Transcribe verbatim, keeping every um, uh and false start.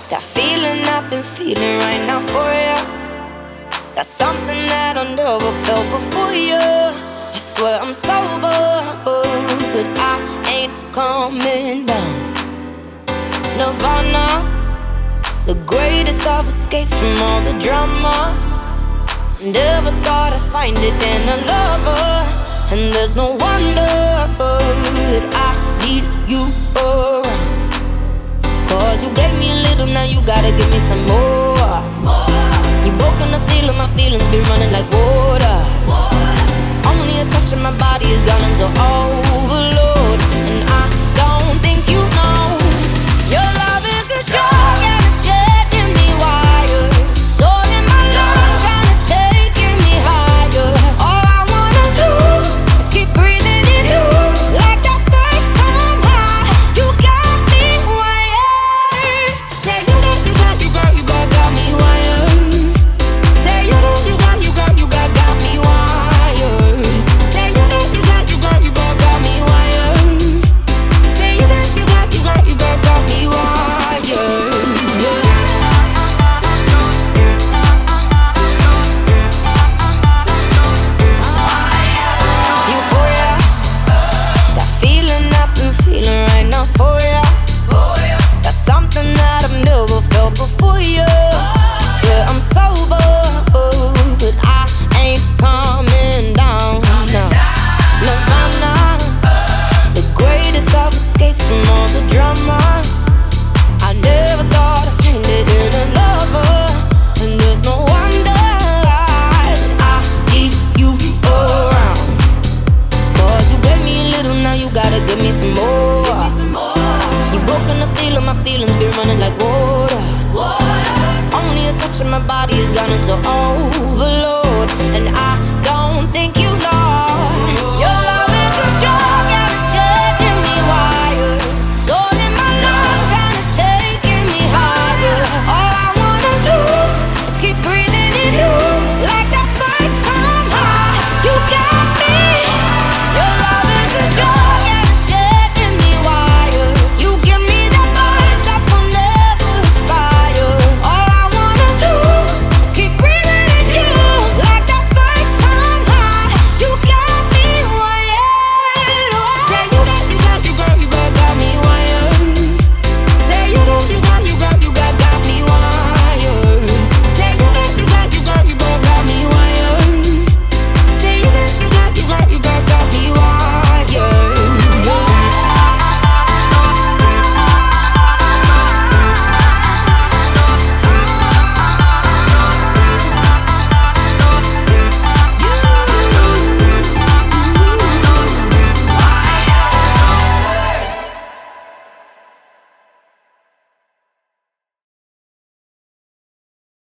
That feeling I've been feeling right now for ya. That's something that I never felt before ya. I swear I'm sober, but I ain't coming down. Nirvana, the greatest of escapes from all the drama. Never thought I'd find it in a lover, and there's no wonder that I need you around. Cause you gave me a little, now you gotta give me some more. You broken the seal of my feelings, been running like water. Only a touch of my body has gone into overload, and I don't think you know your love is a drug and it's getting me wired. Soul in my lungs and it's taking me higher. All I wanna do is keep breathing in you, like that first time high. You got me wired. Say you got, you got, you got, you got, got me wired. Say you got, you got, you got, you got, got me wired. Say you got, you got, you got, you got, got me wired. Say you got, you got, you got, you got, got me wired. Euphoria, that feeling I've been feeling right now for ya. That's something that I've never felt before ya. Swear I'm sober, but I ain't coming down. No. Nirvana, the greatest of escapes from all the drama. I never thought I'd find it in a lover, and there's no wonder that I need you around. Cause you gave me a little, now you gotta give me some more. You broken the seal of my feelings, been running like water. Only a touch of my body has gone into overload, and I don't think